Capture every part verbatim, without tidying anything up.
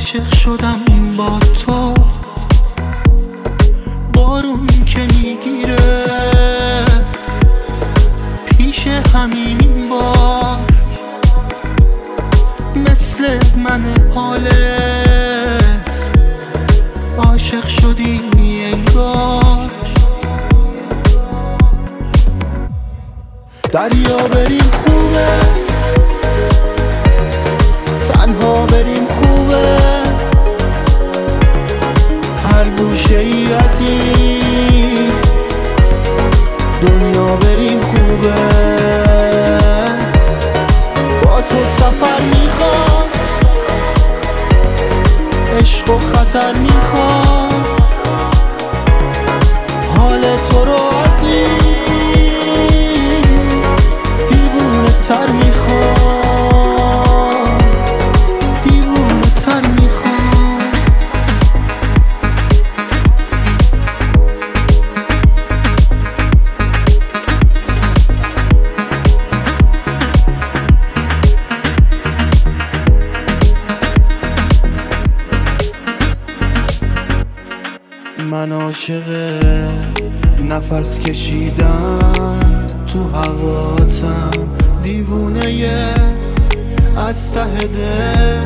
عاشق شدم با تو، بارون که میگیره پیش همین بار، مثل من حالت عاشق شدی انگار. دریا بریم خوبه، تنها بریم خوبه، هر گوشه ای از این دنیا بریم خوبه. با تو سفر میخوام، عشق و خطر میخوام، حال تو رو از این دیوونه تر میخوام، دیوونه تر میخوام. من عاشق نفس کشیدم تو هواتم، دیوونه از ته دل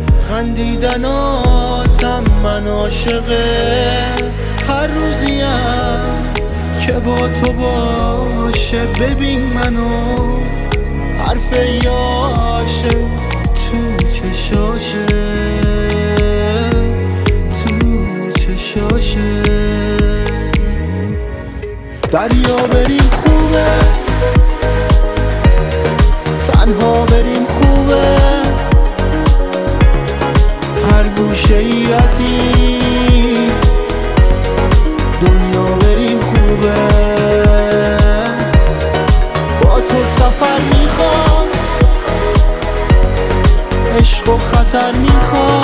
خندیدناتم. من عاشق هر روزیم که با تو باشه، ببین منو حرف یاشه تو چشاشه، دریا بریم خوبه، تنها بریم خوبه، هر گوشه ای از این دنیا بریم خوبه. با تو سفر میخوام، عشق و خطر میخوام،